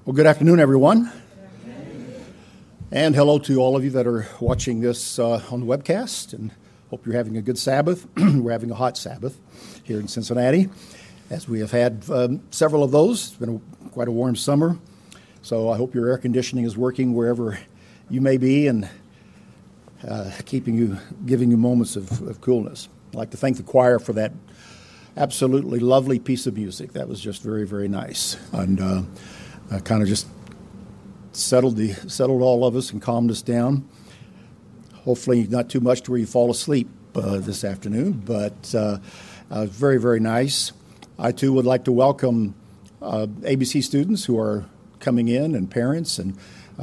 Well, good afternoon, everyone. And hello to all of you that are watching this on the webcast, and hope you're having a good Sabbath. We're having a hot Sabbath here in Cincinnati, as we have had several of those. It's been quite a warm summer, so I hope your air conditioning is working wherever you may be and giving you moments of coolness. I'd like to thank the choir for that absolutely lovely piece of music. That was just very, very nice, and kind of just settled all of us and calmed us down. Hopefully not too much to where you fall asleep this afternoon, but very, very nice. I, too, would like to welcome ABC students who are coming in and parents. And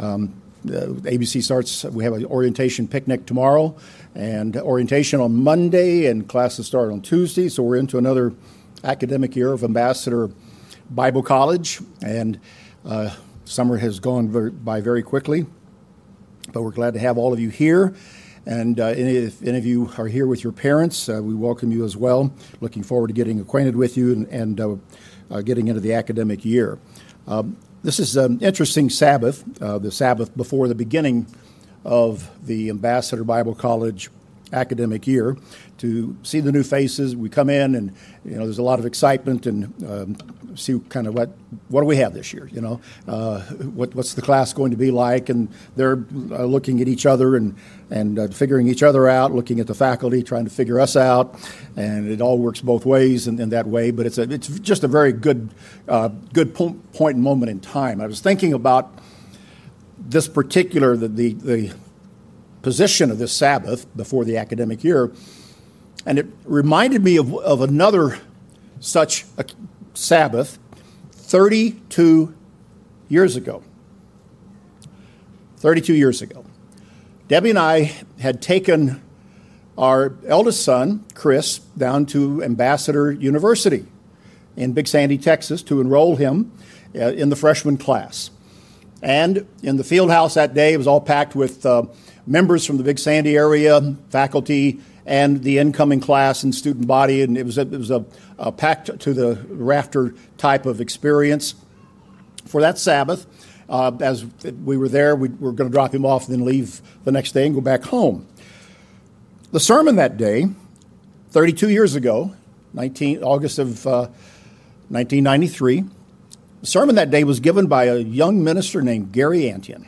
ABC starts, we have an orientation picnic tomorrow and orientation on Monday, and classes start on Tuesday. So we're into another academic year of Ambassador Bible College, and summer has gone by very quickly, but we're glad to have all of you here. And if any of you are here with your parents, we welcome you as well. Looking forward to getting acquainted with you and getting into the academic year. This is an interesting Sabbath, the Sabbath before the beginning of the Ambassador Bible College academic year, to see the new faces. We come in and, there's a lot of excitement and see kind of what do we have this year, what's the class going to be like, and they're looking at each other and figuring each other out, looking at the faculty, trying to figure us out, and it all works both ways in that way, but it's just a very good point and moment in time. I was thinking about this particular, the position of this Sabbath before the academic year, and it reminded me of another such a Sabbath 32 years ago. 32 years ago. Debbie and I had taken our eldest son, Chris, down to Ambassador University in Big Sandy, Texas, to enroll him in the freshman class. And in the field house that day, it was all packed with members from the Big Sandy area, faculty, and the incoming class and student body, and it was a packed to the rafter type of experience for that Sabbath. As we were there, we were going to drop him off and then leave the next day and go back home. The sermon that day, 32 years ago, August of 1993, the sermon that day was given by a young minister named Gary Antion.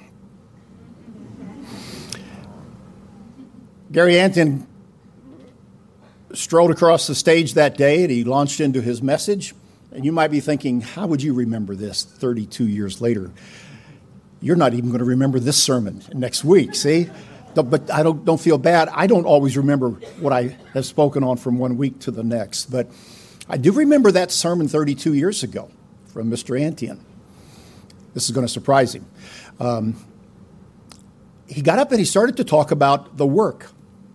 Gary Antion strolled across the stage that day, and he launched into his message. And you might be thinking, how would you remember this 32 years later? You're not even going to remember this sermon next week, see? But I don't feel bad. I don't always remember what I have spoken on from one week to the next. But I do remember that sermon 32 years ago from Mr. Antion. This is going to surprise him. He got up and he started to talk about the work.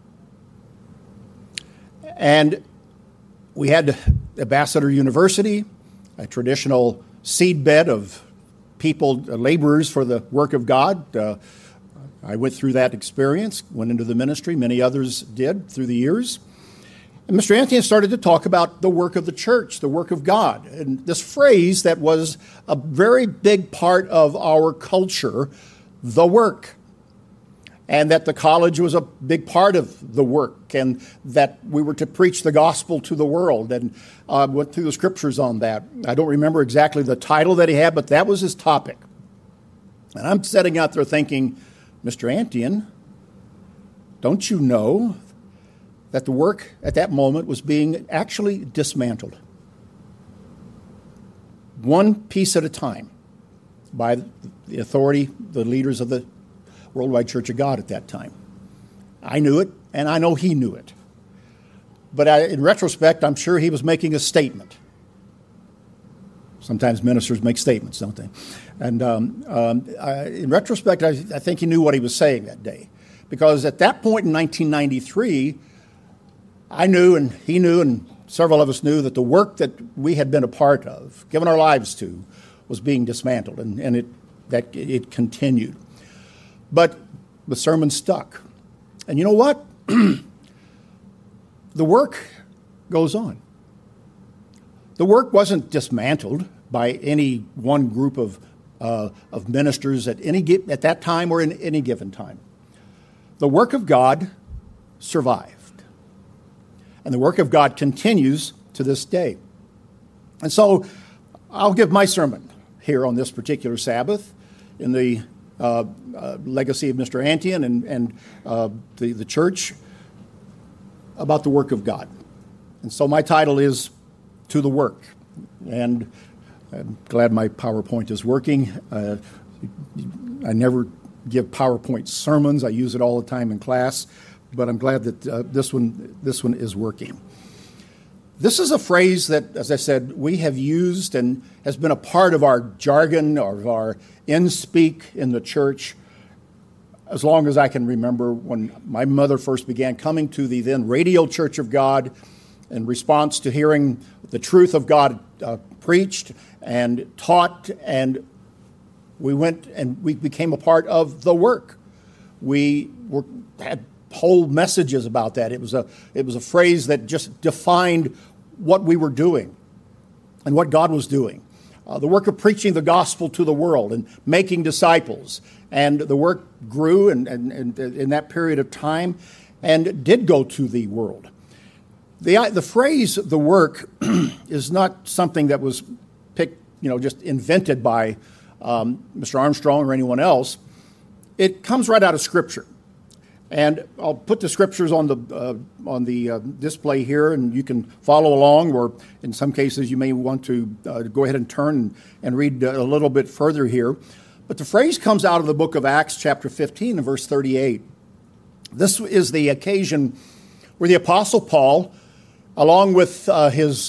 And we had Ambassador University, a traditional seedbed of people, laborers for the work of God. I went through that experience, went into the ministry. Many others did through the years. And Mr. Anthony started to talk about the work of the church, the work of God. And this phrase that was a very big part of our culture, the work. And that the college was a big part of the work, and that we were to preach the gospel to the world, and went through the scriptures on that. I don't remember exactly the title that he had, but that was his topic. And I'm sitting out there thinking, Mr. Antion, don't you know that the work at that moment was being actually dismantled? One piece at a time by the authority, the leaders of the Worldwide Church of God at that time. I knew it, and I know he knew it. But in retrospect, I'm sure he was making a statement. Sometimes ministers make statements, don't they? And in retrospect, I think he knew what he was saying that day. Because at that point in 1993, I knew, and he knew, and several of us knew that the work that we had been a part of, given our lives to, was being dismantled, and it continued. But the sermon stuck. And you know what? The work goes on. The work wasn't dismantled by any one group of of ministers at that time or in any given time. The work of God survived. And the work of God continues to this day. And so I'll give my sermon here on this particular Sabbath in the legacy of Mr. Antian and the church about the work of God. And so my title is To the Work. And I'm glad my PowerPoint is working. I never give PowerPoint sermons. I use it all the time in class. But I'm glad that this one is working. This is a phrase that, as I said, we have used and has been a part of our jargon or of our in-speak in the church as long as I can remember. When my mother first began coming to the then Radio Church of God in response to hearing the truth of God preached and taught, and we went and we became a part of the work. We had whole messages about that. It was a phrase that just defined what we were doing and what God was doing. The work of preaching the gospel to the world and making disciples. And the work grew and in that period of time and did go to the world. The phrase "the work" is not something that was picked, just invented by Mr. Armstrong or anyone else. It comes right out of Scripture. And I'll put the scriptures on the display here, and you can follow along, or in some cases you may want to go ahead and turn and read a little bit further here. But the phrase comes out of the book of Acts, chapter 15, and verse 38. This is the occasion where the Apostle Paul, along with his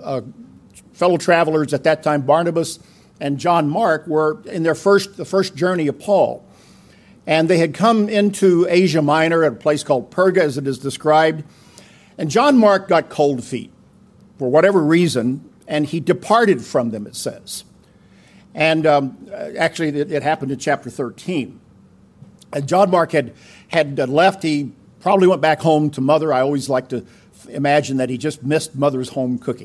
fellow travelers at that time, Barnabas and John Mark, were in the first journey of Paul. And they had come into Asia Minor at a place called Perga, as it is described. And John Mark got cold feet for whatever reason, and he departed from them, it says. And actually, it happened in chapter 13. And John Mark had left. He probably went back home to Mother. I always like to imagine that he just missed Mother's home cooking.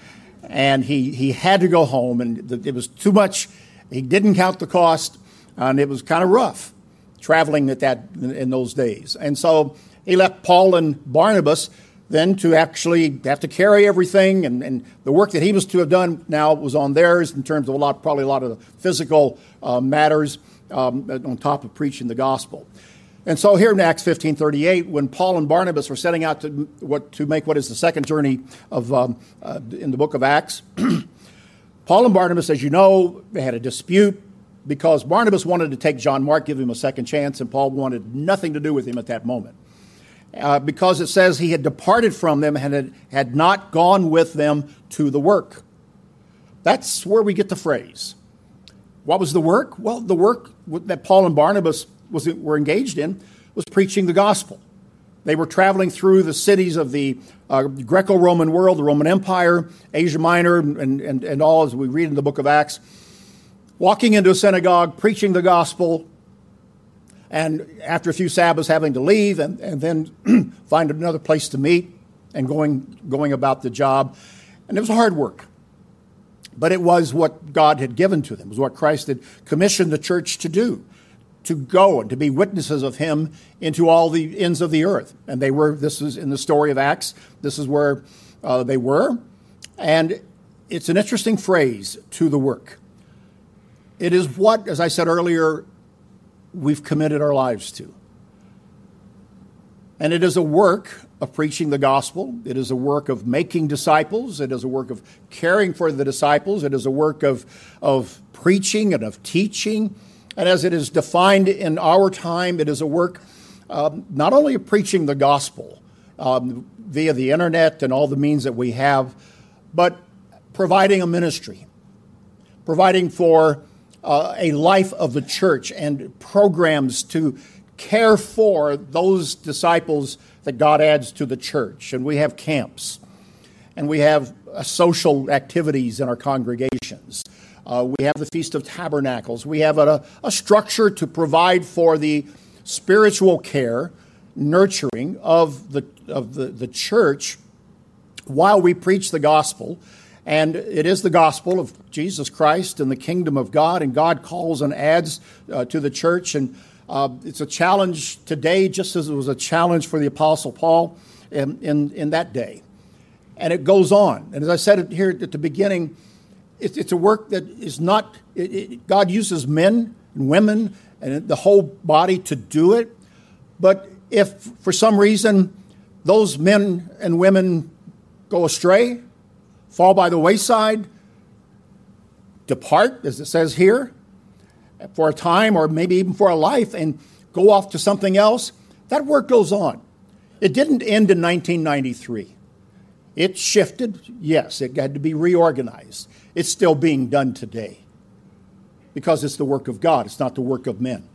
And he had to go home, and it was too much. He didn't count the cost, and it was kind of rough traveling in those days. And so he left Paul and Barnabas then to actually have to carry everything, and the work that he was to have done now was on theirs in terms of probably a lot of the physical matters on top of preaching the gospel. And so here in Acts 15:38, when Paul and Barnabas were setting out to make what is the second journey in the book of Acts, Paul and Barnabas, as you know, they had a dispute, because Barnabas wanted to take John Mark, give him a second chance, and Paul wanted nothing to do with him at that moment. Because it says he had departed from them and had not gone with them to the work. That's where we get the phrase. What was the work? Well, the work that Paul and Barnabas were engaged in was preaching the gospel. They were traveling through the cities of the Greco-Roman world, the Roman Empire, Asia Minor, and all, as we read in the book of Acts, walking into a synagogue, preaching the gospel, and after a few Sabbaths having to leave and then find another place to meet and going about the job. And it was hard work. But it was what God had given to them. It was what Christ had commissioned the church to do, to go and to be witnesses of him into all the ends of the earth. And this is in the story of Acts, this is where they were. And it's an interesting phrase, to the work. It is what, as I said earlier, we've committed our lives to. And it is a work of preaching the gospel. It is a work of making disciples. It is a work of caring for the disciples. It is a work of preaching and of teaching. And as it is defined in our time, it is a work not only of preaching the gospel via the internet and all the means that we have, but providing a ministry, providing for a life of the church and programs to care for those disciples that God adds to the church. And we have camps, and we have social activities in our congregations. We have the Feast of Tabernacles. We have a structure to provide for the spiritual care, nurturing of the church while we preach the gospel And it is the gospel of Jesus Christ and the kingdom of God, and God calls and adds to the church. And it's a challenge today, just as it was a challenge for the Apostle Paul in that day. And it goes on. And as I said here at the beginning, it's a work that is not, God uses men and women and the whole body to do it. But if for some reason those men and women go astray, fall by the wayside, depart, as it says here, for a time or maybe even for a life, and go off to something else, that work goes on. It didn't end in 1993. It shifted, yes, it had to be reorganized. It's still being done today because it's the work of God. It's not the work of men.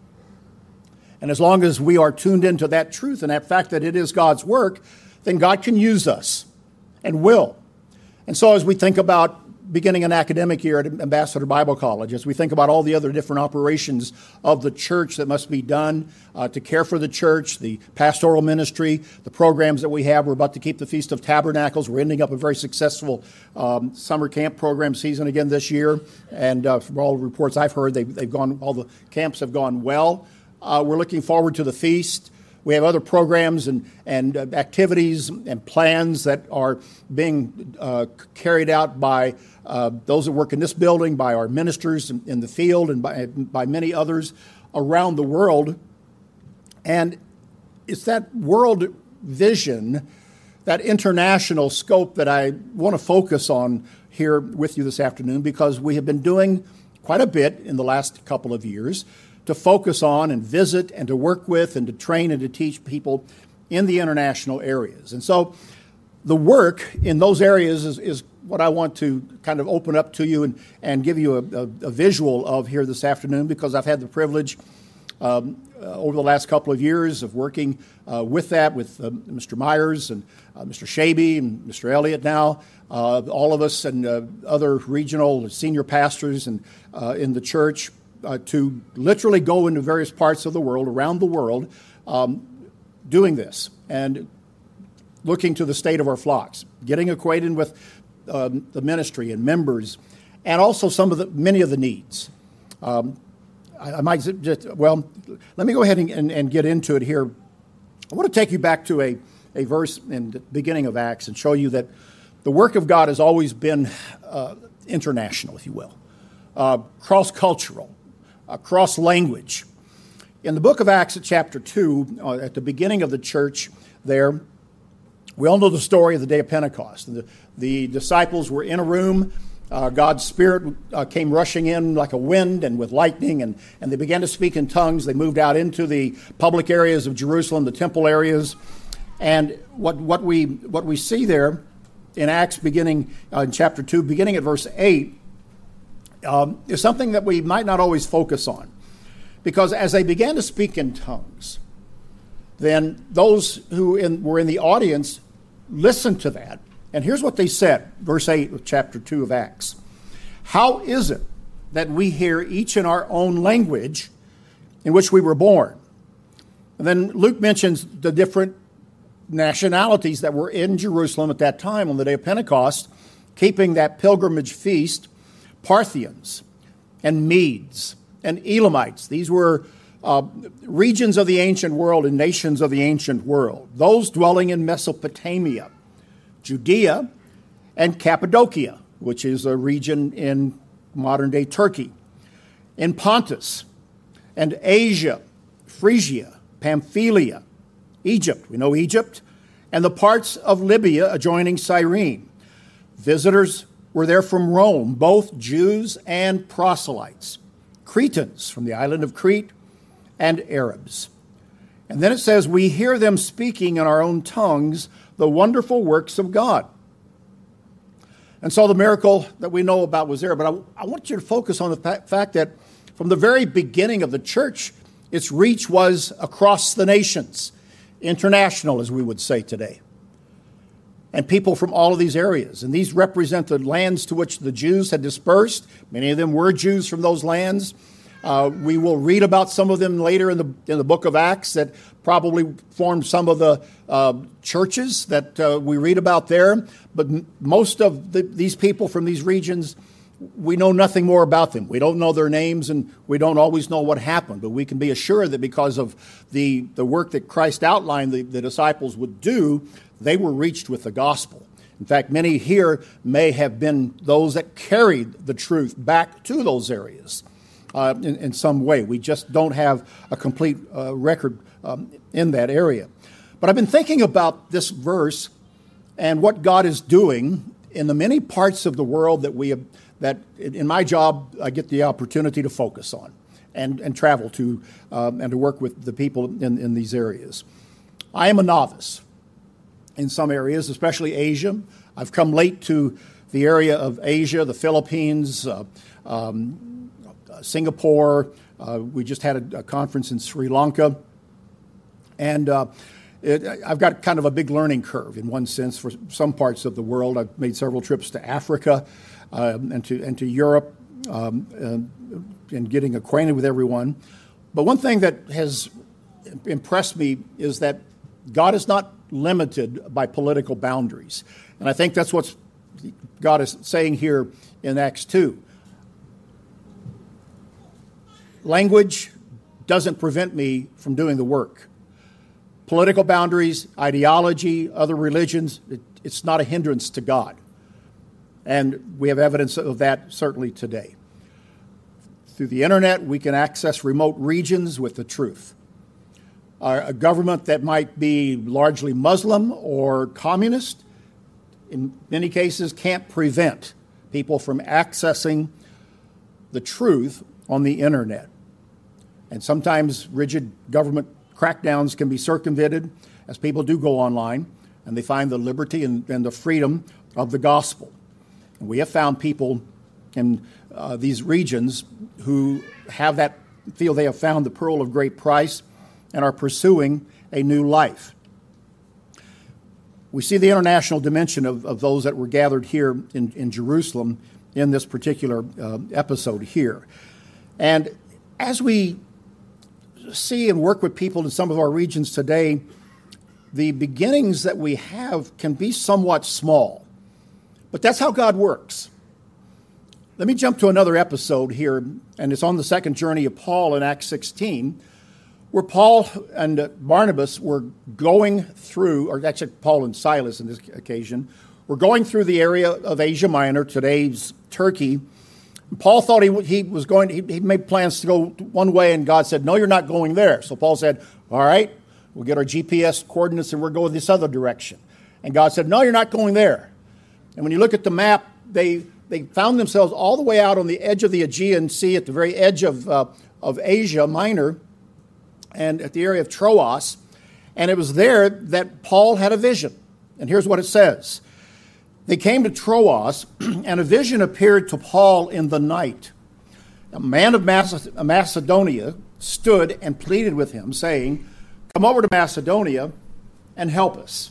And as long as we are tuned into that truth and that fact that it is God's work, then God can use us and will. And so as we think about beginning an academic year at Ambassador Bible College, as we think about all the other different operations of the church that must be done to care for the church, the pastoral ministry, the programs that we have, we're about to keep the Feast of Tabernacles. We're ending up a very successful summer camp program season again this year. And from all the reports I've heard, all the camps have gone well. We're looking forward to the feast. We have other programs and activities and plans that are being carried out by those that work in this building, by our ministers in the field, and by many others around the world. And it's that world vision, that international scope that I want to focus on here with you this afternoon, because we have been doing quite a bit in the last couple of years to focus on and visit and to work with and to train and to teach people in the international areas. And so the work in those areas is what I want to kind of open up to you and give you a visual of here this afternoon, because I've had the privilege over the last couple of years of working with Mr. Myers and Mr. Shaby and Mr. Elliott now, all of us and other regional senior pastors and in the church, to literally go into various parts of the world, around the world, doing this and looking to the state of our flocks, getting acquainted with the ministry and members, and also many of the needs. I might just, let me go ahead and get into it here. I want to take you back to a verse in the beginning of Acts and show you that the work of God has always been international, if you will, cross-cultural. Cross-language. In the book of Acts at chapter 2, at the beginning of the church there, we all know the story of the day of Pentecost. The disciples were in a room. God's Spirit came rushing in like a wind and with lightning, and they began to speak in tongues. They moved out into the public areas of Jerusalem, the temple areas. And what we see there in Acts beginning in chapter 2, beginning at verse 8, is something that we might not always focus on. Because as they began to speak in tongues, then those who were in the audience listened to that. And here's what they said, verse 8 of chapter 2 of Acts. How is it that we hear each in our own language in which we were born? And then Luke mentions the different nationalities that were in Jerusalem at that time on the day of Pentecost, keeping that pilgrimage feast. Parthians and Medes and Elamites. These were regions of the ancient world and nations of the ancient world. Those dwelling in Mesopotamia, Judea, and Cappadocia, which is a region in modern-day Turkey, in Pontus and Asia, Phrygia, Pamphylia, Egypt. We know Egypt, and the parts of Libya adjoining Cyrene. Visitors were there from Rome, both Jews and proselytes, Cretans from the island of Crete, and Arabs. And then it says, we hear them speaking in our own tongues the wonderful works of God. And so the miracle that we know about was there. But I want you to focus on the fact that from the very beginning of the church, its reach was across the nations, international, as we would say today. And people from all of these areas. And these represent the lands to which the Jews had dispersed. Many of them were Jews from those lands. We will read about some of them later in the book of Acts that probably formed some of the churches that we read about there. But most of these people from these regions, we know nothing more about them. We don't know their names, and we don't always know what happened. But we can be assured that because of the work that Christ outlined the disciples would do, they were reached with the gospel. In fact, many here may have been those that carried the truth back to those areas in some way. We just don't have a complete record in that area. But I've been thinking about this verse and what God is doing in the many parts of the world that in my job I get the opportunity to focus on and travel to and to work with the people in these areas. I am a novice in some areas, especially Asia. I've come late to the area of Asia, the Philippines, Singapore. We just had a conference in Sri Lanka. And I've got kind of a big learning curve in one sense for some parts of the world. I've made several trips to Africa and to Europe and getting acquainted with everyone. But one thing that has impressed me is that God is not limited by political boundaries. And I think that's what God is saying here in Acts 2. Language doesn't prevent me from doing the work. Political boundaries, ideology, other religions, it's not a hindrance to God. And we have evidence of that certainly today. Through the internet, we can access remote regions with the truth. A government that might be largely Muslim or communist, in many cases, can't prevent people from accessing the truth on the internet. And sometimes rigid government crackdowns can be circumvented as people do go online and they find the liberty and the freedom of the gospel. And we have found people in these regions who have that, feel they have found the pearl of great price and are pursuing a new life. We see the international dimension of those that were gathered here in Jerusalem in this particular episode here. And as we see and work with people in some of our regions today, the beginnings that we have can be somewhat small. But that's how God works. Let me jump to another episode here, and it's on the second journey of Paul in Acts 16, where Paul and Barnabas were going through, or actually Paul and Silas in this occasion, were going through the area of Asia Minor, today's Turkey. Paul thought he made plans to go one way, and God said, no, you're not going there. So Paul said, all right, we'll get our GPS coordinates and we'll go this other direction. And God said, no, you're not going there. And when you look at the map, they found themselves all the way out on the edge of the Aegean Sea, at the very edge of Asia Minor, and at the area of Troas. And it was there that Paul had a vision. And here's what it says. They came to Troas, and a vision appeared to Paul in the night. A man of Macedonia stood and pleaded with him, saying, come over to Macedonia and help us.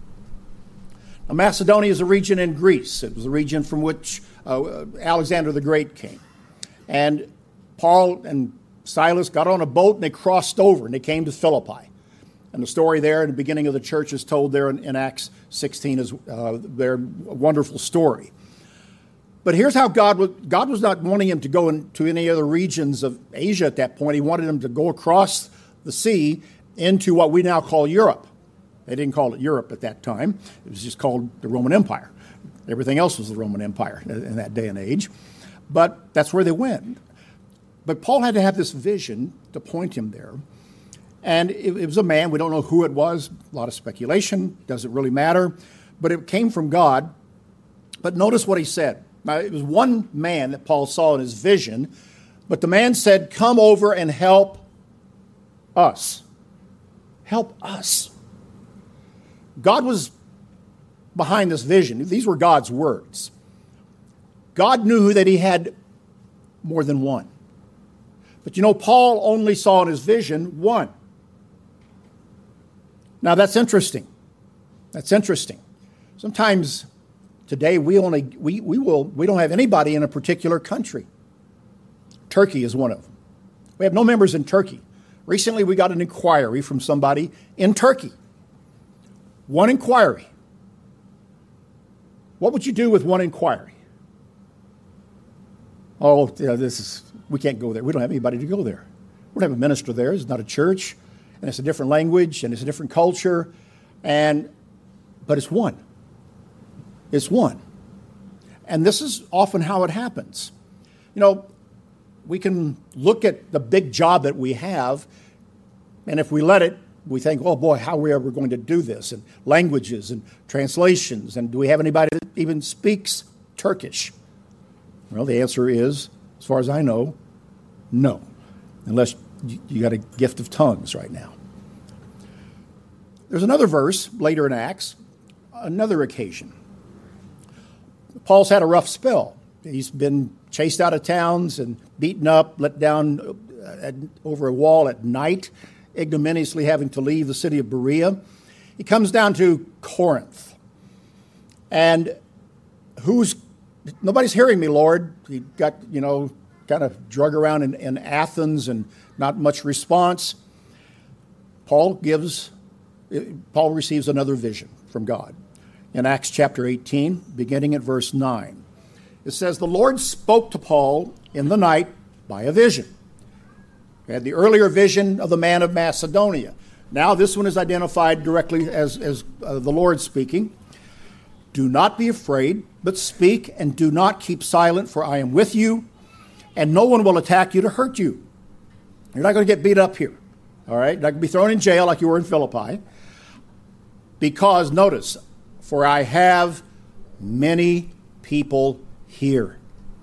Now, Macedonia is a region in Greece. It was a region from which Alexander the Great came. And Paul and Silas got on a boat and they crossed over and they came to Philippi. And the story there in the beginning of the church is told there in Acts 16 is their wonderful story. But here's how God was not wanting him to go into any other regions of Asia at that point. He wanted him to go across the sea into what we now call Europe. They didn't call it Europe at that time. It was just called the Roman Empire. Everything else was the Roman Empire in that day and age. But that's where they went. But Paul had to have this vision to point him there. And it was a man, we don't know who it was, a lot of speculation, doesn't really matter, but it came from God. But notice what he said. Now, it was one man that Paul saw in his vision, but the man said, come over and help us. Help us. God was behind this vision. These were God's words. God knew that he had more than one. But you know, Paul only saw in his vision one. Now that's interesting. That's interesting. Sometimes today we don't have anybody in a particular country. Turkey is one of them. We have no members in Turkey. Recently, we got an inquiry from somebody in Turkey. One inquiry. What would you do with one inquiry? Oh, yeah, we can't go there. We don't have anybody to go there. We don't have a minister there. It's not a church, and it's a different language, and it's a different culture, but it's one. It's one. And this is often how it happens. You know, we can look at the big job that we have, and if we let it, we think, oh boy, how are we ever going to do this? And languages and translations, and do we have anybody that even speaks Turkish? Well, the answer is, as far as I know, no, unless you got a gift of tongues right now. There's another verse later in Acts, another occasion. Paul's had a rough spell. He's been chased out of towns and beaten up, let down over a wall at night, ignominiously having to leave the city of Berea. He comes down to Corinth. And nobody's hearing me, Lord. He got, kind of drug around in Athens and not much response. Paul receives another vision from God. In Acts chapter 18, beginning at verse 9. It says, the Lord spoke to Paul in the night by a vision. We had the earlier vision of the man of Macedonia. Now this one is identified directly as the Lord speaking. Do not be afraid, but speak, and do not keep silent, for I am with you, and no one will attack you to hurt you. You're not going to get beat up here. All right? You're not going to be thrown in jail like you were in Philippi. Because, notice, for I have many people here.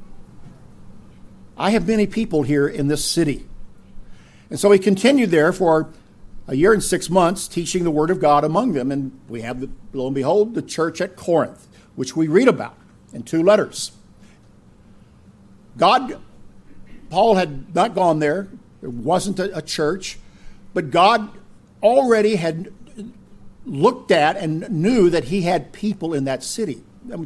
I have many people here in this city. And so he continued there for a year and 6 months, teaching the word of God among them. And we have, lo and behold, the church at Corinth, which we read about in 2 letters. Paul had not gone there. There wasn't a church. But God already had looked at and knew that he had people in that city.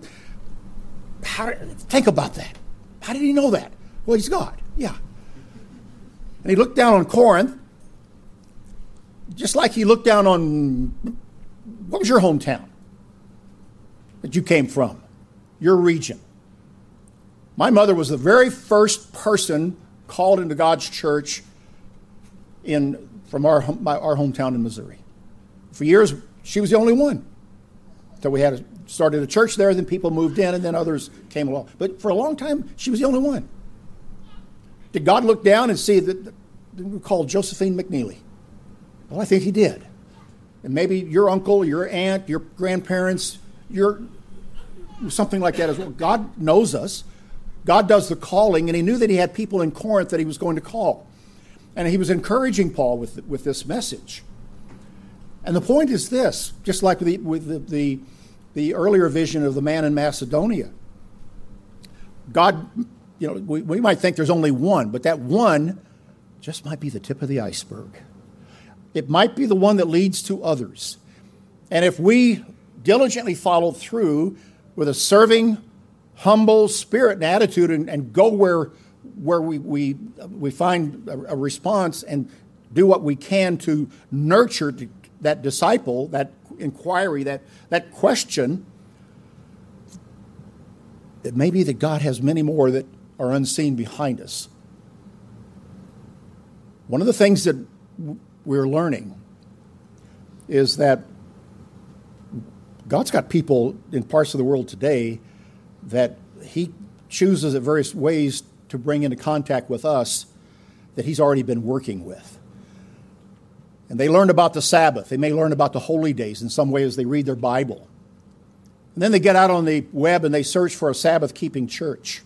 Think about that. How did he know that? Well, he's God. Yeah. And he looked down on Corinth, just like he looked down on, what was your hometown that you came from? Your region. My mother was the very first person called into God's church from our hometown in Missouri. For years, she was the only one. So we started a church there, then people moved in, and then others came along. But for a long time, she was the only one. Did God look down and see that we called Josephine McNeely? Well, I think he did. And maybe your uncle, your aunt, your grandparents, something like that as well. God knows us. God does the calling, and he knew that he had people in Corinth that he was going to call. And he was encouraging Paul with this message. And the point is this, just like with the earlier vision of the man in Macedonia. God, we might think there's only one, but that one just might be the tip of the iceberg. It might be the one that leads to others. And if we diligently follow through with a serving, humble spirit and attitude and go where we find a response and do what we can to nurture that disciple, that inquiry, that question, it may be that God has many more that are unseen behind us. One of the things that we're learning is that God's got people in parts of the world today that he chooses at various ways to bring into contact with us that he's already been working with. And they learn about the Sabbath. They may learn about the holy days in some way as they read their Bible. And then they get out on the web and they search for a Sabbath-keeping church.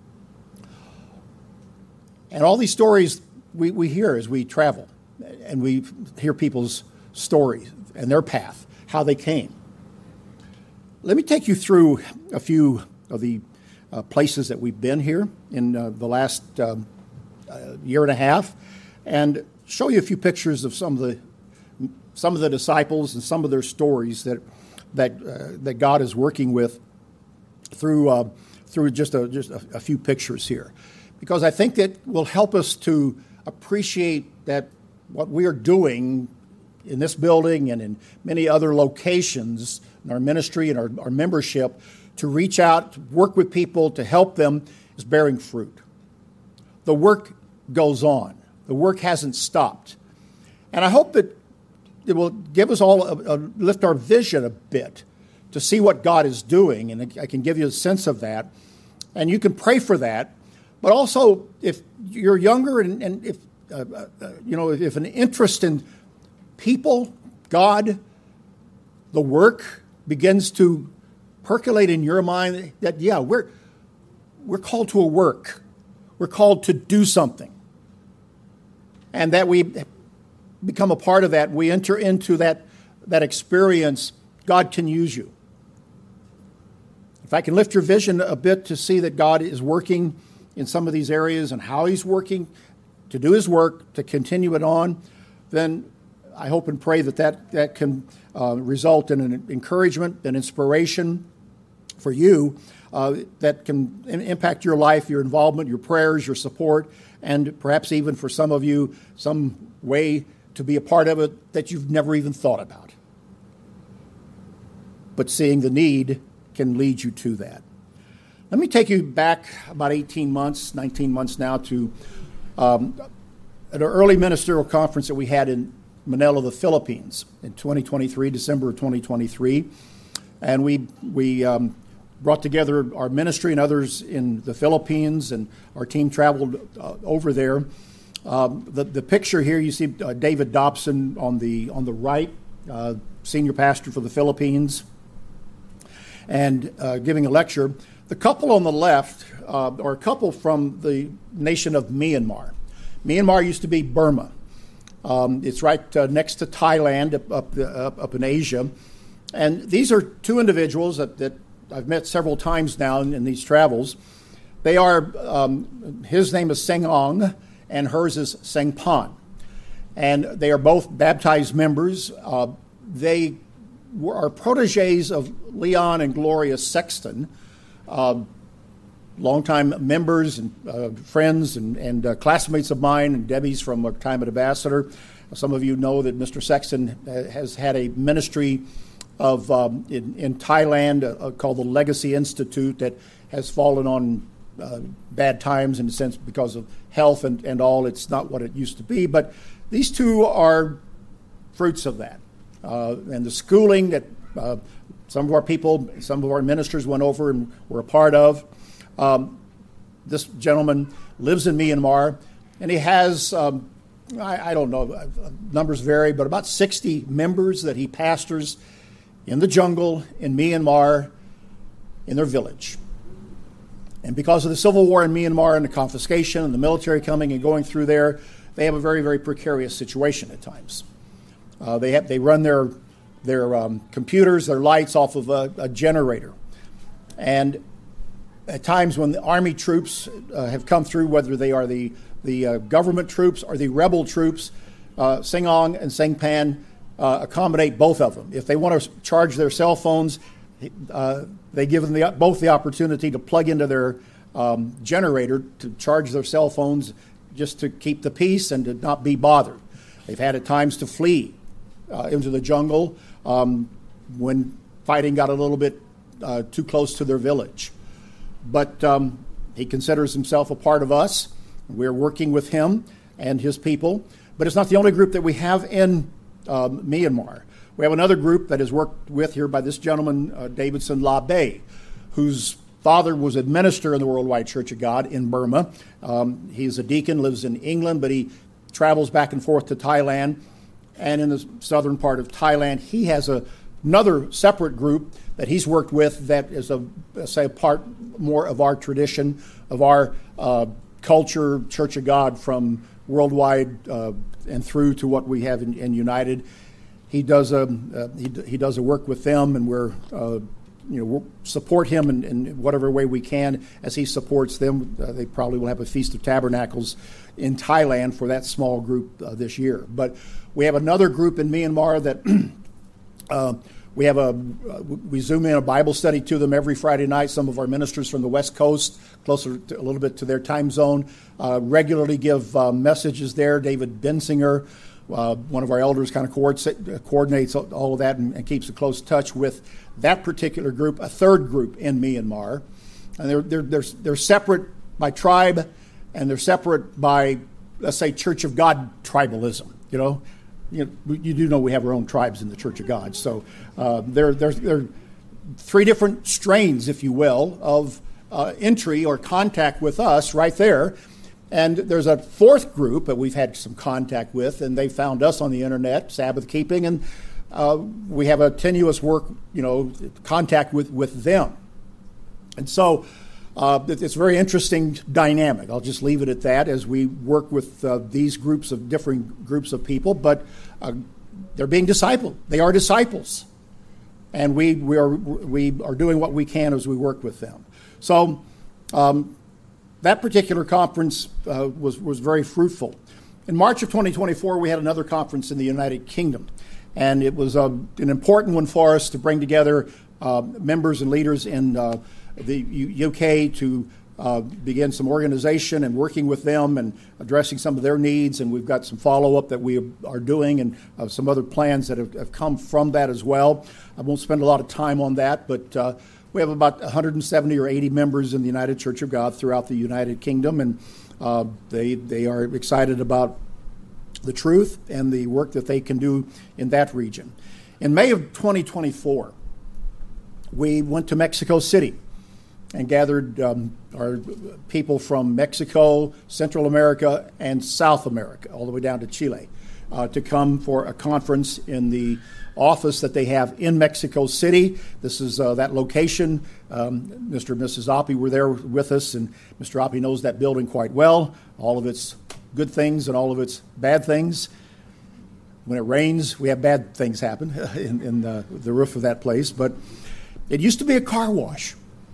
And all these stories we hear as we travel. And we hear people's stories and their path, how they came. Let me take you through a few of the places that we've been here in the last year and a half, and show you a few pictures of some of the disciples and some of their stories that God is working with through just a few pictures here, because I think that will help us to appreciate that what we are doing in this building and in many other locations in our ministry and our membership to reach out, to work with people, to help them is bearing fruit. The work goes on. The work hasn't stopped. And I hope that it will give us all lift our vision a bit to see what God is doing. And I can give you a sense of that. And you can pray for that. But also, if you're younger and if, if an interest in people, God, the work begins to percolate in your mind that, we're called to a work. We're called to do something. And that we become a part of that. We enter into that experience. God can use you. If I can lift your vision a bit to see that God is working in some of these areas and how He's working to do His work, to continue it on, then I hope and pray that can result in an encouragement, an inspiration for you that can impact your life, your involvement, your prayers, your support, and perhaps even for some of you, some way to be a part of it that you've never even thought about. But seeing the need can lead you to that. Let me take you back about 19 months now to an early ministerial conference that we had in Manila, the Philippines in 2023, December of 2023. And we brought together our ministry and others in the Philippines, and our team traveled over there. The picture here, you see David Dobson on the right, senior pastor for the Philippines, and giving a lecture. The couple on the left are a couple from the nation of Myanmar. Myanmar used to be Burma. It's right next to Thailand, up in Asia. And these are two individuals that I've met several times now in these travels. They are, his name is Seng Ong, and hers is Seng Pan. And they are both baptized members. They are proteges of Leon and Gloria Sexton, longtime members and friends and classmates of mine, and Debbie's from our time at Ambassador. Some of you know that Mr. Sexton has had a ministry of in Thailand called the Legacy Institute that has fallen on bad times in a sense because of health and all. It's not what it used to be, but these two are fruits of that. And the schooling that some of our people, some of our ministers went over and were a part of. This gentleman lives in Myanmar, and he has, I don't know, numbers vary, but about 60 members that he pastors in the jungle in Myanmar in their village. And because of the civil war in Myanmar and the confiscation and the military coming and going through there, they have a very, very precarious situation at times. They run their computers, their lights off of a generator. And at times when the army troops have come through, whether they are the government troops or the rebel troops, Seng Ong and Seng Pan accommodate both of them. If they want to charge their cell phones, they give them both the opportunity to plug into their generator to charge their cell phones just to keep the peace and to not be bothered. They've had at times to flee into the jungle when fighting got a little bit too close to their village. But he considers himself a part of us. We're working with him and his people. But it's not the only group that we have in Myanmar. We have another group that is worked with here by this gentleman, Davidson La Bay, whose father was a minister in the Worldwide Church of God in Burma. He's a deacon, lives in England, but he travels back and forth to Thailand. And in the southern part of Thailand, he has another separate group that he's worked with that is a part more of our tradition, of our culture, Church of God, from Worldwide and through to what we have in United. He does a work with them, and we'll support him in whatever way we can as he supports them. They probably will have a Feast of Tabernacles in Thailand for that small group this year. But we have another group in Myanmar that We Zoom in a Bible study to them every Friday night. Some of our ministers from the West Coast, closer a little bit to their time zone, regularly give messages there. David Bensinger, one of our elders, kind of coordinates all of that and keeps a close touch with that particular group, a third group in Myanmar. And they're separate by tribe, and they're separate by, let's say, Church of God tribalism. You do know we have our own tribes in the Church of God. So there are three different strains, if you will, of entry or contact with us right there. And there's a fourth group that we've had some contact with, and they found us on the internet, Sabbath keeping, and we have a tenuous contact with them. And so it's a very interesting dynamic. I'll just leave it at that as we work with these different groups of people, but they're being discipled. They are disciples. And we are doing what we can as we work with them. So that particular conference was very fruitful. In March of 2024, we had another conference in the United Kingdom. And it was an important one for us to bring together members and leaders in the UK to begin some organization and working with them and addressing some of their needs. And we've got some follow-up that we are doing and some other plans that have come from that as well. I won't spend a lot of time on that, but we have about 170 or 80 members in the United Church of God throughout the United Kingdom, and they are excited about the truth and the work that they can do in that region. In May of 2024, we went to Mexico City and gathered our people from Mexico, Central America, and South America, all the way down to Chile, to come for a conference in the office that they have in Mexico City. This is that location. Mr. and Mrs. Oppie were there with us, and Mr. Oppie knows that building quite well, all of its good things and all of its bad things. When it rains, we have bad things happen in the roof of that place. But it used to be a car wash.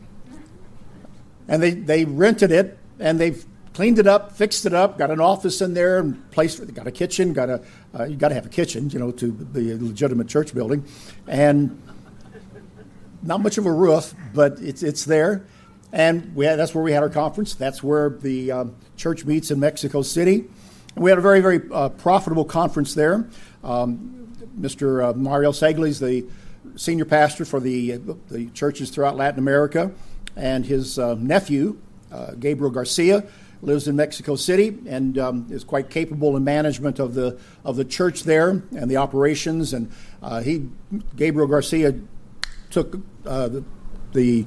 And they rented it, and they've cleaned it up, fixed it up, got an office in there, and got a kitchen, you got to have a kitchen, to be a legitimate church building, and not much of a roof, but it's there. And that's where we had our conference. That's where the church meets in Mexico City. And we had a very, very profitable conference there. Mr. Mario Segli is the senior pastor for the churches throughout Latin America. And his nephew, Gabriel Garcia, lives in Mexico City and is quite capable in management of the church there and the operations. And Gabriel Garcia took the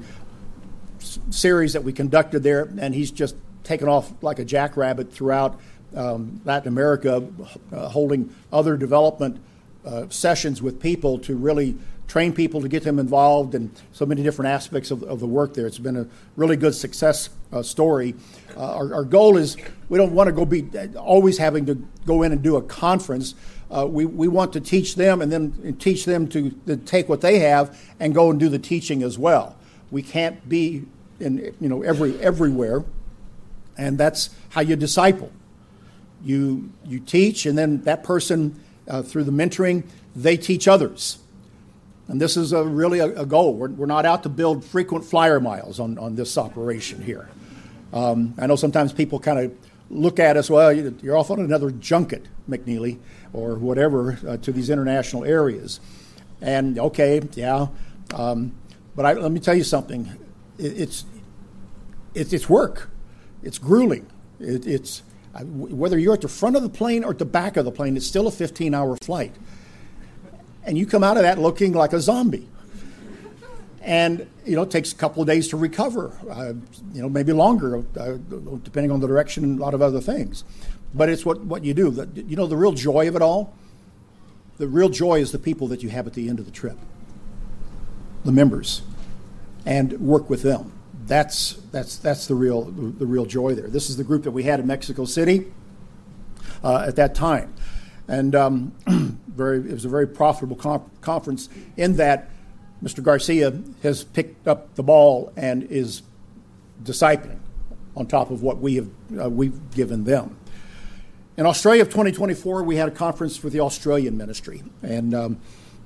series that we conducted there, and he's just taken off like a jackrabbit throughout Latin America, holding other development sessions with people to really train people to get them involved in so many different aspects of the work there. It's been a really good success story. Our goal is we don't want to be always having to go in and do a conference. We want to teach them and then teach them to take what they have and go and do the teaching as well. We can't be in everywhere, and that's how you disciple. You teach, and then that person through the mentoring, they teach others. And this is really a goal. We're not out to build frequent flyer miles on this operation here. I know sometimes people kind of look at us, well, you're off on another junket, McNeely, or whatever, to these international areas. And okay, yeah, but let me tell you something. It's work. It's grueling. It's whether you're at the front of the plane or at the back of the plane, it's still a 15-hour flight. And you come out of that looking like a zombie. And, it takes a couple of days to recover, maybe longer, depending on the direction and a lot of other things. But it's what you do. The real joy of it all? The real joy is the people that you have at the end of the trip, the members, and work with them. That's the real joy there. This is the group that we had in Mexico City at that time. And it was a very profitable conference in that Mr. Garcia has picked up the ball and is discipling on top of what we've given them. In Australia of 2024, we had a conference for the Australian ministry. And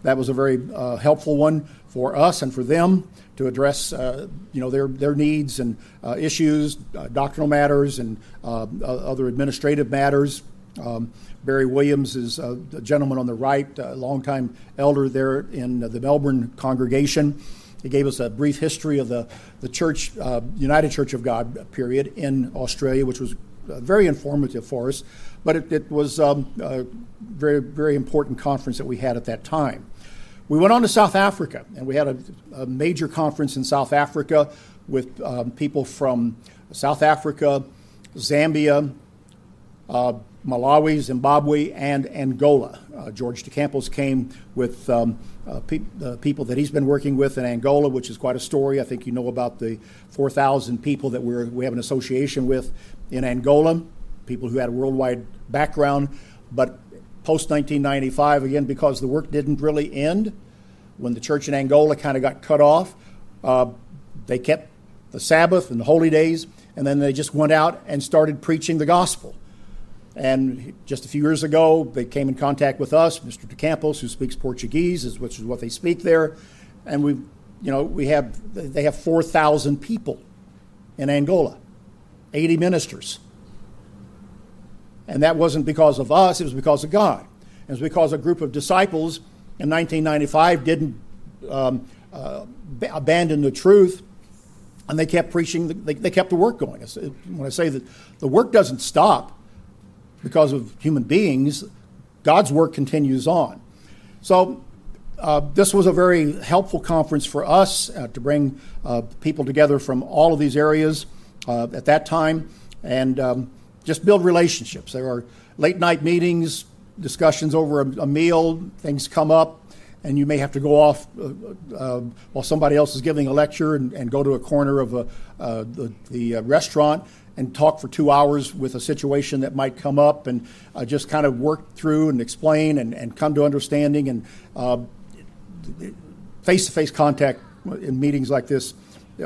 That was a very helpful one for us and for them to address their needs and issues, doctrinal matters, and other administrative matters. Barry Williams is the gentleman on the right, a longtime elder there in the Melbourne congregation. He gave us a brief history of the church, United Church of God period in Australia, which was very informative for us. But it was a very, very important conference that we had at that time. We went on to South Africa, and we had a major conference in South Africa with people from South Africa, Zambia, Malawi, Zimbabwe, and Angola. George DeCampos came with people that he's been working with in Angola, which is quite a story. I think you know about the 4,000 people that we have an association with in Angola, people who had a worldwide background. But post-1995, again, because the work didn't really end, when the church in Angola kind of got cut off, they kept the Sabbath and the holy days, and then they just went out and started preaching the gospel. And just a few years ago, they came in contact with us, Mr. DeCampos, who speaks Portuguese, which is what they speak there, and they have 4,000 people in Angola, 80 ministers. And that wasn't because of us, it was because of God. It was because a group of disciples in 1995 didn't abandon the truth, and they kept preaching, they kept the work going. When I say that the work doesn't stop because of human beings, God's work continues on. So this was a very helpful conference for us to bring people together from all of these areas at that time and just build relationships. There are late night meetings, discussions over a meal, things come up, and you may have to go off while somebody else is giving a lecture and go to a corner of the restaurant and talk for 2 hours with a situation that might come up and just kind of work through and explain and come to understanding. And face-to-face contact in meetings like this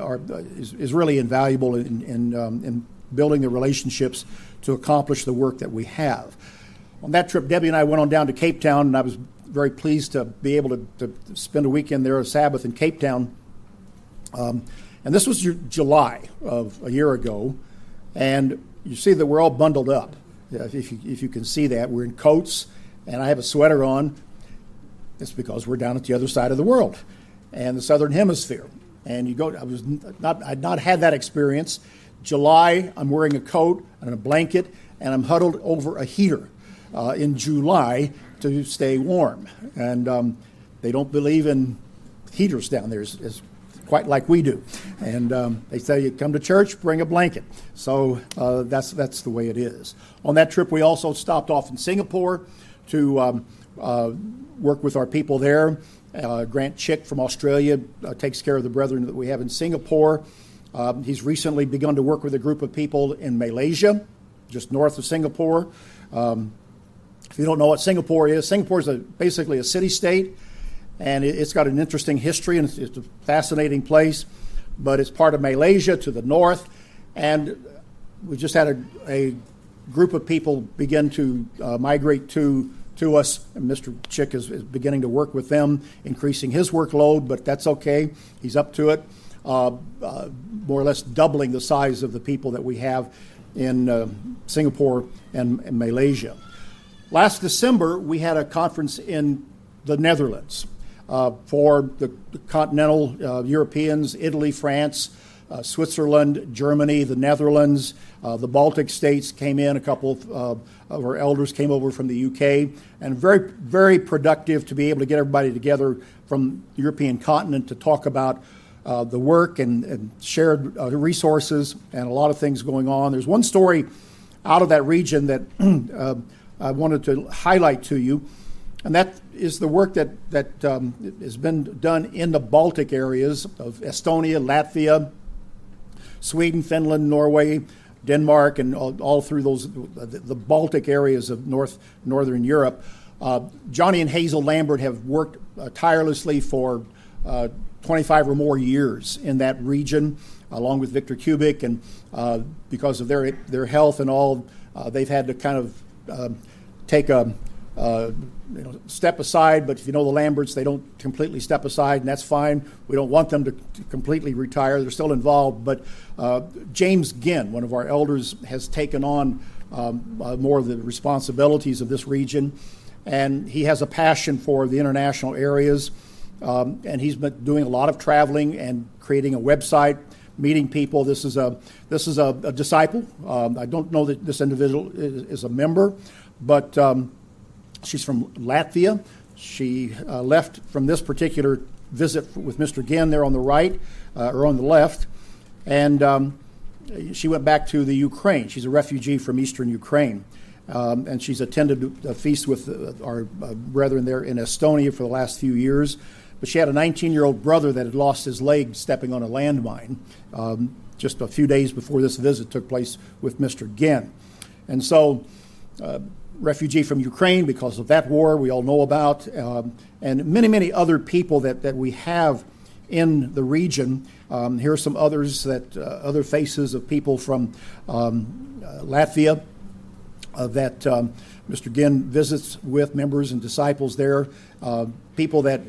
is really invaluable in building the relationships to accomplish the work that we have. On that trip, Debbie and I went on down to Cape Town, and I was very pleased to be able to spend a weekend there, a Sabbath in Cape Town. And this was July of a year ago. And you see that we're all bundled up. If you can see that, we're in coats, and I have a sweater on. It's because we're down at the other side of the world, and the southern hemisphere. And you go. I'd not had that experience. July, I'm wearing a coat and a blanket, and I'm huddled over a heater in July to stay warm. And they don't believe in heaters down there as quite like we do. And they say you come to church, bring a blanket. So that's the way it is. On that trip, we also stopped off in Singapore to work with our people there. Grant Chick from Australia takes care of the brethren that we have in Singapore. He's recently begun to work with a group of people in Malaysia, just north of Singapore. If you don't know what Singapore is basically a city-state. And it's got an interesting history, and it's a fascinating place. But it's part of Malaysia to the north. And we just had a group of people begin to migrate to us. And Mr. Chick is beginning to work with them, increasing his workload, but that's okay. He's up to it, more or less doubling the size of the people that we have in Singapore and Malaysia. Last December, we had a conference in the Netherlands. For the continental Europeans, Italy, France, Switzerland, Germany, the Netherlands, the Baltic states came in. A couple of our elders came over from the UK, and very, very productive to be able to get everybody together from the European continent to talk about the work and shared resources and a lot of things going on. There's one story out of that region that I wanted to highlight to you. And that is the work that has been done in the Baltic areas of Estonia, Latvia, Sweden, Finland, Norway, Denmark, and all through the Baltic areas of northern Europe. Johnny and Hazel Lambert have worked tirelessly for 25 or more years in that region, along with Victor Kubik, and because of their health and all, they've had to kind of take a step aside, but if you know the Lamberts, they don't completely step aside, and that's fine. We don't want them to completely retire. They're still involved. But James Ginn, one of our elders, has taken on more of the responsibilities of this region, and he has a passion for the international areas, and he's been doing a lot of traveling and creating a website, meeting people. This is a disciple. I don't know that this individual is a member, but she's from Latvia. She left from this particular visit with Mr. Ginn there on the right, or on the left, and she went back to the Ukraine. She's a refugee from eastern Ukraine, and she's attended a feast with our brethren there in Estonia for the last few years. But she had a 19-year-old brother that had lost his leg stepping on a landmine just a few days before this visit took place with Mr. Ginn. And so, refugee from Ukraine because of that war we all know about, and many, many other people that we have in the region. Here are some others, other faces of people from Latvia that Mr. Ginn visits with, members and disciples there, people that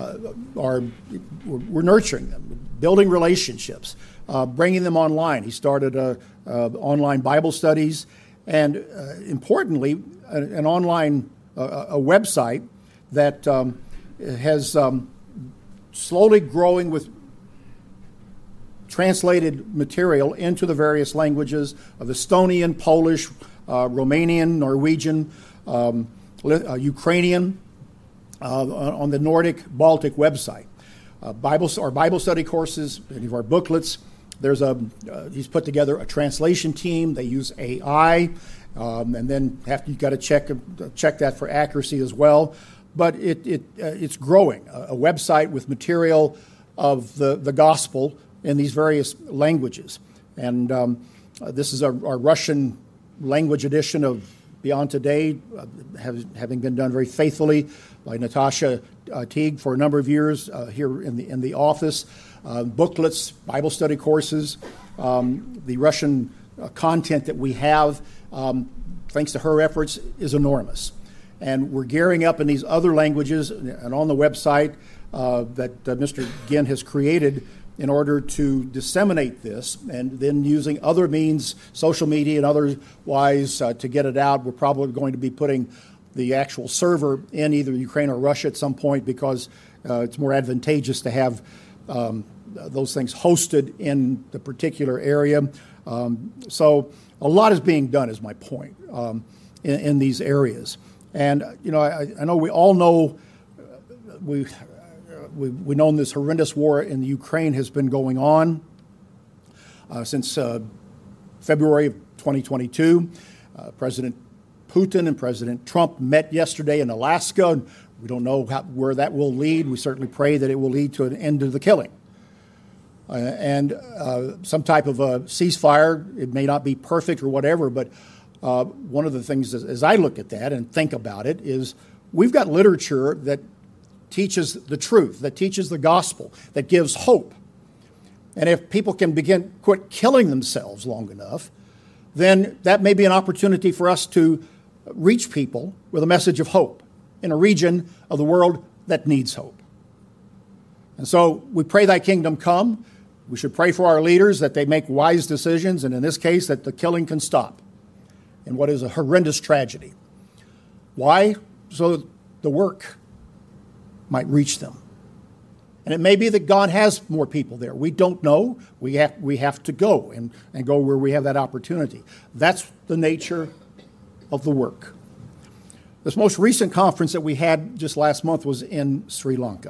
we're nurturing them, building relationships, bringing them online. He started online Bible studies, and importantly, an online a website that has slowly growing with translated material into the various languages of Estonian, Polish, Romanian, Norwegian, Ukrainian, on the Nordic Baltic website. Our Bible study courses, any of our booklets. He's put together a translation team. They use AI, and then you've got to check that for accuracy as well. But it's growing, a website with material of the gospel in these various languages. And this is our Russian language edition of Beyond Today, having been done very faithfully by Natasha Teague for a number of years here in the office. Booklets, Bible study courses, the Russian content that we have, thanks to her efforts, is enormous. And we're gearing up in these other languages and on the website that Mr. Ginn has created in order to disseminate this, and then using other means, social media and otherwise, to get it out. We're probably going to be putting the actual server in either Ukraine or Russia at some point because it's more advantageous to have those things hosted in the particular area. So a lot is being done, is my point, in these areas. And, I know we all know we've known this horrendous war in the Ukraine has been going on since February of 2022. President Putin and President Trump met yesterday in Alaska. We don't know where that will lead. We certainly pray that it will lead to an end to the killing. And some type of a ceasefire. It may not be perfect or whatever, but one of the things as I look at that and think about it is we've got literature that teaches the truth, that teaches the gospel, that gives hope. And if people can quit killing themselves long enough, then that may be an opportunity for us to reach people with a message of hope in a region of the world that needs hope. And so we pray thy kingdom come. We should pray for our leaders that they make wise decisions, and in this case, that the killing can stop in what is a horrendous tragedy. Why? So the work might reach them. And it may be that God has more people there. We don't know. We have to go and go where we have that opportunity. That's the nature of the work. This most recent conference that we had just last month was in Sri Lanka.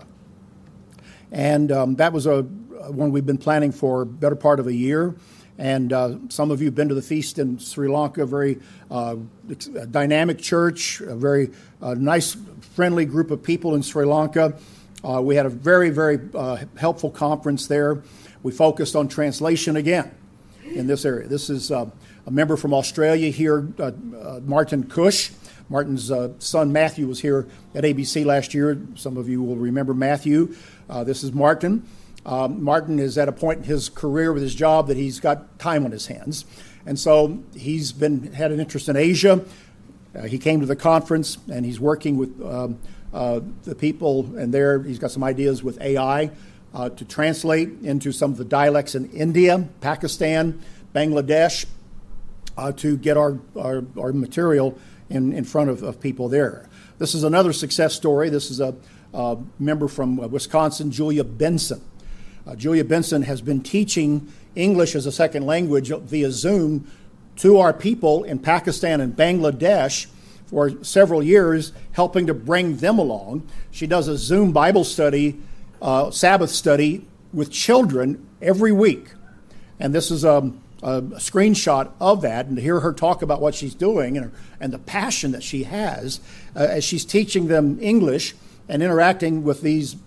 And that was one we've been planning for a better part of a year. And some of you have been to the feast in Sri Lanka, a very dynamic church, a very nice, friendly group of people in Sri Lanka. We had a very, very helpful conference there. We focused on translation again in this area. This is a member from Australia here, Martin Cush. Martin's son Matthew was here at ABC last year. Some of you will remember Matthew. This is Martin. Martin is at a point in his career with his job that he's got time on his hands. And so he's had an interest in Asia, He came to the conference, and he's working with the people, and there he's got some ideas with AI to translate into some of the dialects in India, Pakistan, Bangladesh, to get our material in front of people there. This is another success story. This is a member from Wisconsin, Julia Benson. Julia Benson has been teaching English as a second language via Zoom to our people in Pakistan and Bangladesh for several years, helping to bring them along. She does a Zoom Bible study, Sabbath study with children every week. And this is a screenshot of that, and to hear her talk about what she's doing and the passion that she has as she's teaching them English and interacting with these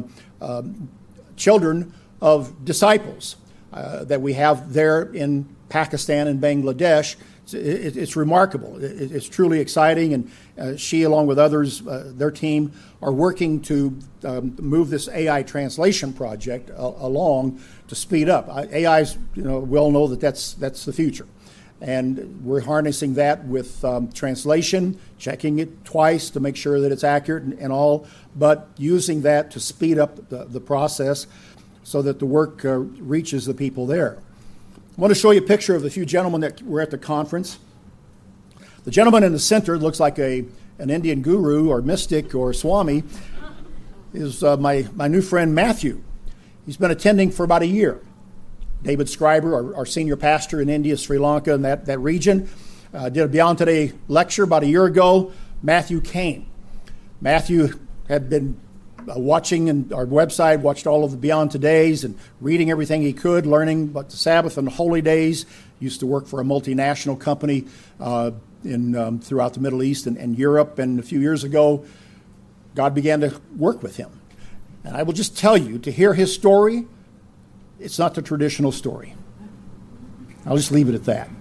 children of disciples that we have there in Pakistan and Bangladesh. It's remarkable. It's truly exciting, and she, along with others, their team, are working to move this AI translation project along to speed up. AI's, we all know that that's the future, and we're harnessing that with translation, checking it twice to make sure that it's accurate and all, but using that to speed up the process so that the work reaches the people there. I want to show you a picture of the few gentlemen that were at the conference. The gentleman in the center looks like an Indian guru or mystic or Swami. Is my new friend Matthew. He's been attending for about a year. David Scriber, our senior pastor in India, Sri Lanka, and that region, did a Beyond Today lecture about a year ago. Matthew came. Matthew had been watching our website, watched all of the Beyond Todays and reading everything he could, learning about the Sabbath and the holy days. Used to work for a multinational company throughout the Middle East and Europe. And a few years ago, God began to work with him. And I will just tell you, to hear his story, it's not the traditional story. I'll just leave it at that.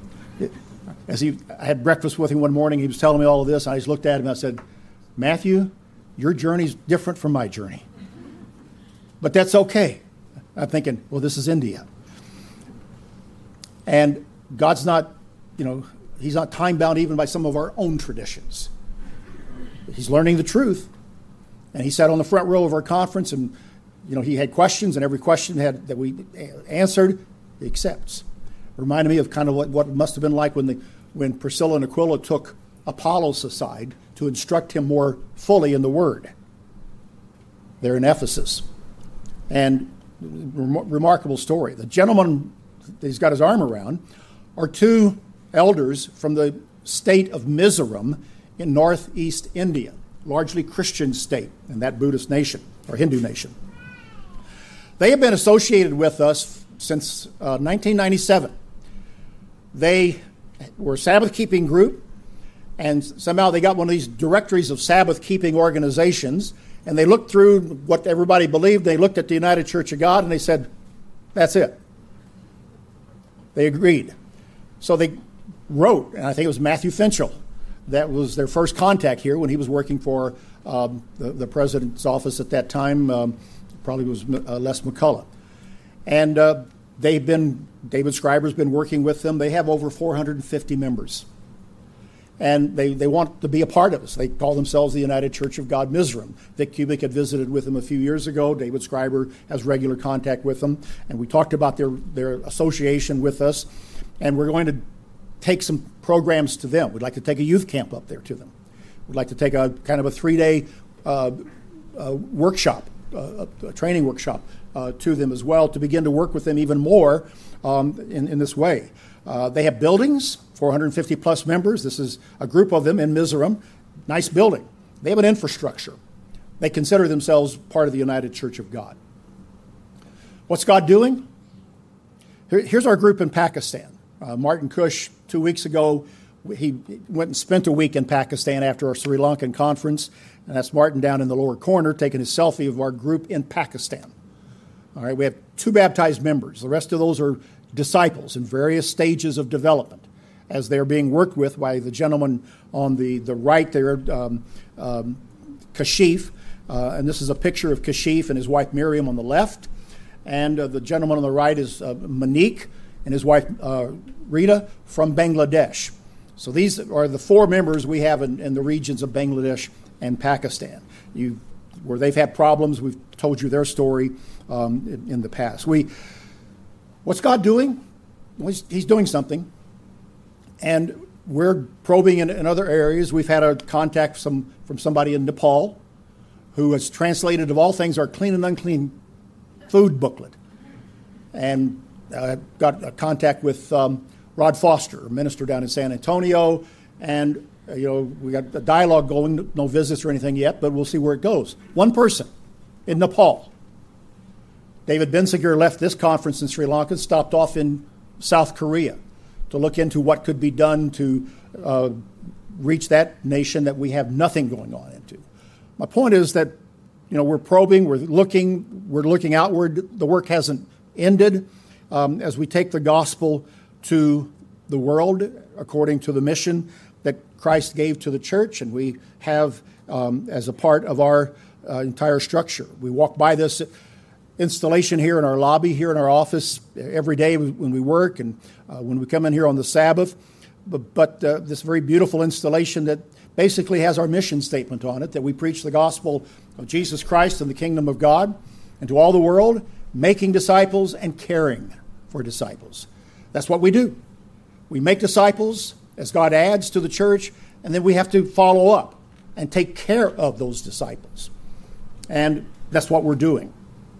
I had breakfast with him one morning. He was telling me all of this. And I just looked at him and I said, Matthew, your journey's different from my journey. But that's okay. I'm thinking, well, this is India. And God's not, he's not time-bound even by some of our own traditions. He's learning the truth. And he sat on the front row of our conference, and, he had questions, and every question that we answered, he accepts. Reminded me of kind of what it must have been like when Priscilla and Aquila took Apollos aside to instruct him more fully in the Word. They're in Ephesus. And remarkable story. The gentleman that he's got his arm around are two elders from the state of Mizoram in northeast India, largely Christian state, in that Buddhist nation, or Hindu nation. They have been associated with us since 1997. They were a Sabbath-keeping group, and somehow they got one of these directories of Sabbath-keeping organizations, and they looked through what everybody believed. They looked at the United Church of God, and they said, that's it. They agreed. So they wrote, and I think it was Matthew Finchel. That was their first contact here when he was working for the president's office at that time. Probably was Les McCullough. And David Scriber's been working with them. They have over 450 members. And they want to be a part of us. They call themselves the United Church of God Mizoram. Vic Kubik had visited with them a few years ago. David Scriber has regular contact with them. And we talked about their association with us. And we're going to take some programs to them. We'd like to take a youth camp up there to them. We'd like to take a kind of a 3-day workshop, a training workshop to them as well, to begin to work with them even more in this way. They have buildings, 450 plus members. This is a group of them in Mizoram. Nice building. They have an infrastructure. They consider themselves part of the United Church of God. What's God doing? Here's our group in Pakistan. Martin Cush, 2 weeks ago, he went and spent a week in Pakistan after our Sri Lankan conference, and that's Martin down in the lower corner taking his selfie of our group in Pakistan. All right, we have 2 baptized members. The rest of those are disciples in various stages of development as they're being worked with by the gentleman on the right there, Kashif, and this is a picture of Kashif and his wife Miriam on the left, and the gentleman on the right is Manik and his wife Rita from Bangladesh. So these are the 4 members we have in the regions of Bangladesh and Pakistan, where they've had problems. We've told you their story in the past. What's God doing? Well, he's doing something. And we're probing in other areas. We've had a contact from somebody in Nepal who has translated, of all things, our clean and unclean food booklet. And got a contact with Rod Foster, a minister down in San Antonio. And, we got a dialogue going, no visits or anything yet, but we'll see where it goes. One person in Nepal. David Bensinger left this conference in Sri Lanka, stopped off in South Korea to look into what could be done to reach that nation that we have nothing going on into. My point is that, we're probing, we're looking outward. The work hasn't ended. As we take the gospel to the world according to the mission that Christ gave to the church, and we have as a part of our entire structure. We walk by this installation here in our lobby, here in our office, every day when we work and when we come in here on the Sabbath. But this very beautiful installation that basically has our mission statement on it, that we preach the gospel of Jesus Christ and the kingdom of God, and to all the world, making disciples and caring for disciples. That's what we do. We make disciples as God adds to the church, and then we have to follow up and take care of those disciples. And that's what we're doing.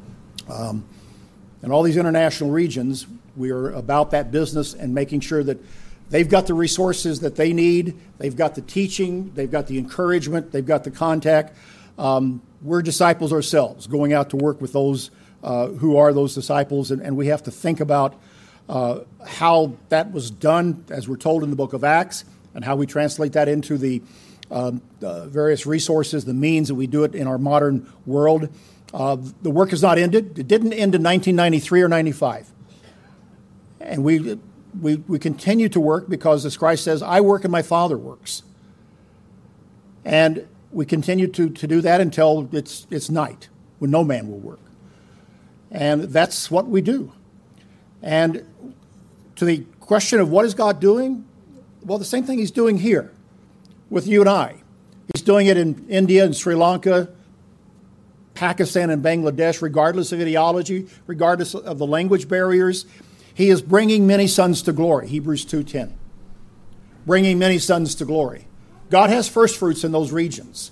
In all these international regions, we are about that business and making sure that they've got the resources that they need, they've got the teaching, they've got the encouragement, they've got the contact. We're disciples ourselves, going out to work with those who are those disciples, and we have to think about how that was done, as we're told in the book of Acts, and how we translate that into the various resources, the means that we do it in our modern world. The work has not ended. It didn't end in 1993 or 95. And we continue to work because, as Christ says, I work and my Father works. And we continue to do that until it's night, when no man will work. And that's what we do. And to the question of what is God doing? Well, the same thing he's doing here with you and I. He's doing it in India and Sri Lanka, Pakistan and Bangladesh, regardless of ideology, regardless of the language barriers. He is bringing many sons to glory, Hebrews 2:10. Bringing many sons to glory. God has first fruits in those regions.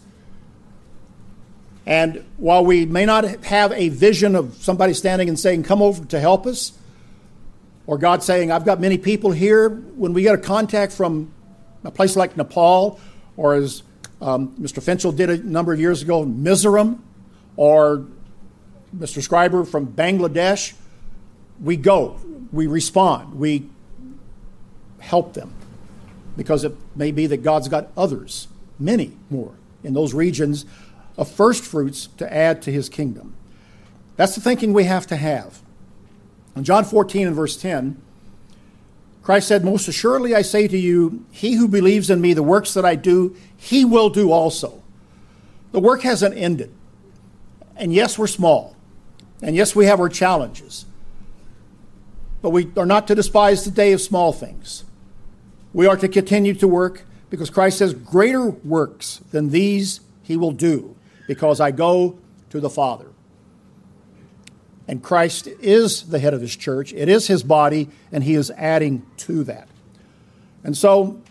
And while we may not have a vision of somebody standing and saying, come over to help us, or God saying, I've got many people here, when we get a contact from a place like Nepal, or as Mr. Finchel did a number of years ago, Mizoram, or Mr. Scriber from Bangladesh, we go, we respond, we help them. Because it may be that God's got others, many more, in those regions of first fruits to add to his kingdom. That's the thinking we have to have. In John 14 and verse 10, Christ said, most assuredly I say to you, he who believes in me, the works that I do, he will do also. The work hasn't ended. And yes, we're small. And yes, we have our challenges. But we are not to despise the day of small things. We are to continue to work because Christ says, greater works than these he will do because I go to the Father. And Christ is the head of his church. It is his body, and he is adding to that. And so,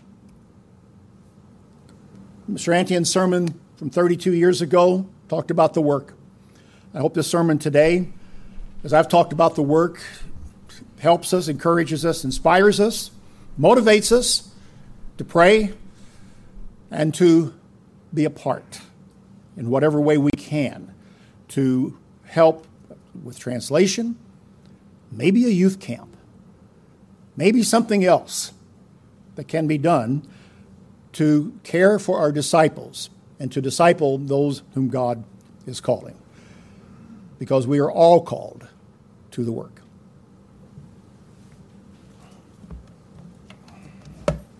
Mr. Antian's sermon from 32 years ago talked about the work. I hope this sermon today, as I've talked about the work, helps us, encourages us, inspires us, motivates us to pray and to be a part in whatever way we can to help with translation, maybe a youth camp, maybe something else that can be done to care for our disciples and to disciple those whom God is calling. Because we are all called to the work.